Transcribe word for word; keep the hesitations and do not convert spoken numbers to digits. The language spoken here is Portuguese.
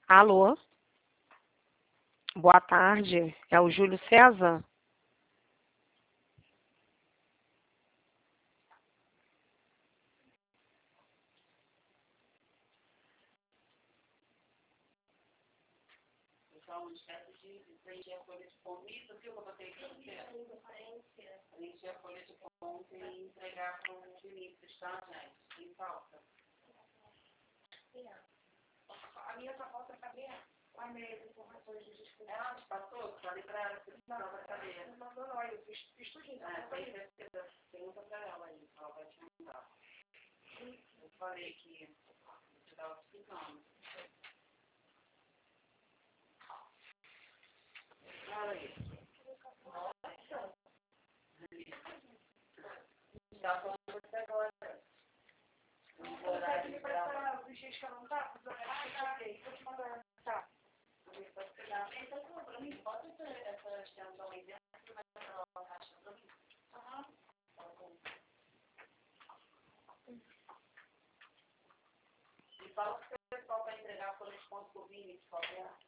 Alô? Boa tarde. É o Júlio César? Então, esquece de preencher a folha de ponto. Isso, viu que eu botei para você? Preencher a folha de ponto e entregar para o Vinícius, tá, gente? Em falta. A minha só falta saber o e-mail de informações de discussão. Ela te passou? Falei para ela que não vai saber. Não mandou, não. Eu fiz, fiz tudinho. É, tem certeza. Pergunta para ela aí, ela vai te mandar. Eu falei que eu te estava explicando. Olha aí. Já falando com você agora. Não vou dar aqui para os dias que eu não tá. Ah, ok. Vou te mandar. Tá. Então, para mim, pode ser essa extensão aí dentro, que vai para a caixa para mim. Aham. E fala que o pessoal vai entregar por resposta por Vini, de qualquer.